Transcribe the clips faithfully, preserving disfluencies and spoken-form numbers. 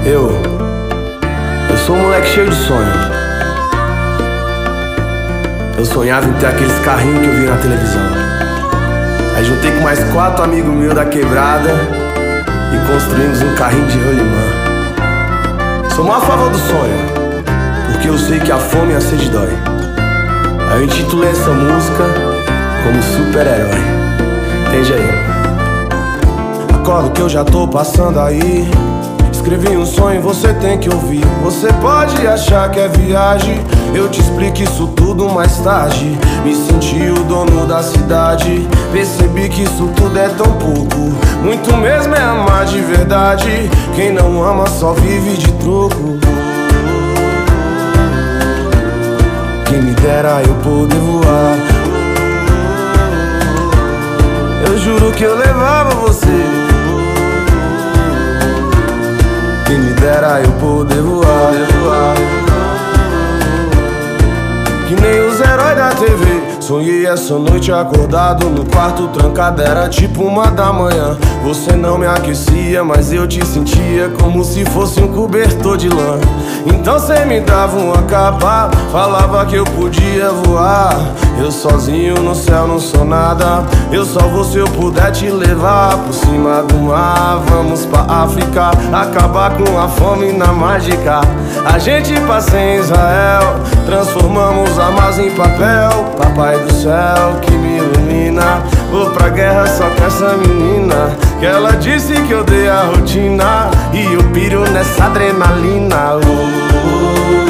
Eu, eu sou um moleque cheio de sonho. Eu sonhava em ter aqueles carrinhos que eu vi na televisão. Aí juntei com mais quatro amigos meus da quebrada e construímos um carrinho de rolimã. Sou maior a favor do sonho, porque eu sei que a fome e a sede dói. Aí eu intitulei essa música como super-herói. Entende aí? Acordo que eu já tô passando aí. Escrevi um sonho, você tem que ouvir. Você pode achar que é viagem, eu te explico isso tudo mais tarde. Me senti o dono da cidade, percebi que isso tudo é tão pouco. Muito mesmo é amar de verdade. Quem não ama só vive de troco. Quem me dera eu poder voar. Eu juro que eu levava você. Quem me dera eu poder voar, voar. Que nem os heróis da T V. Sonhei essa noite acordado no quarto trancado. Era tipo uma da manhã. Você não me aquecia, mas eu te sentia como se fosse um cobertor de lã. Então cê me dava uma capa, falava que eu podia voar. Eu sozinho no céu não sou nada. Eu só vou se eu puder te levar por cima do mar. Vamos pra África, acabar com a fome na mágica. A gente passa em Israel, transformamos a massa em papel. Papai do céu que me ilumina. Vou pra guerra só com essa menina, que ela disse que eu dei a rotina e eu piro nessa adrenalina. uh, uh,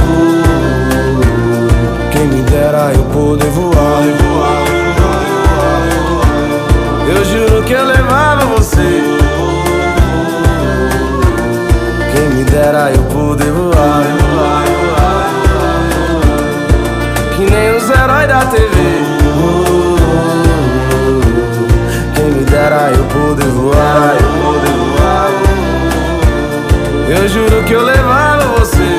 uh. Quem me dera eu poder voar. Eu juro que eu levava você. Quem me dera eu poder voar. Que nem os heróis da T V. Quem me dera eu poder voar. Eu juro que eu levava você.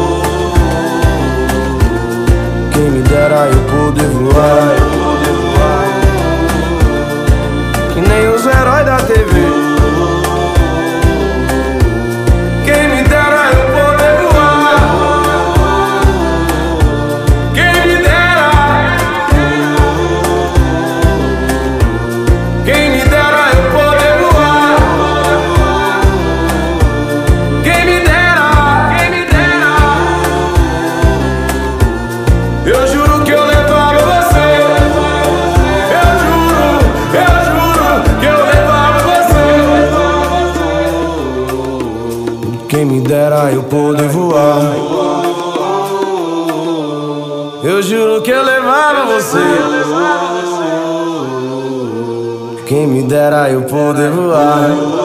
Quem me dera eu poder voar. Que nem os heróis da T V. Quem me dera eu poder voar. Quem me dera. Quem me dera eu poder voar. Quem me dera. Quem me dera. Eu juro que eu levava você. Eu juro, eu juro que eu levava você. Quem me dera eu poder voar. Eu juro que eu levava você. Quem me dera eu poder voar.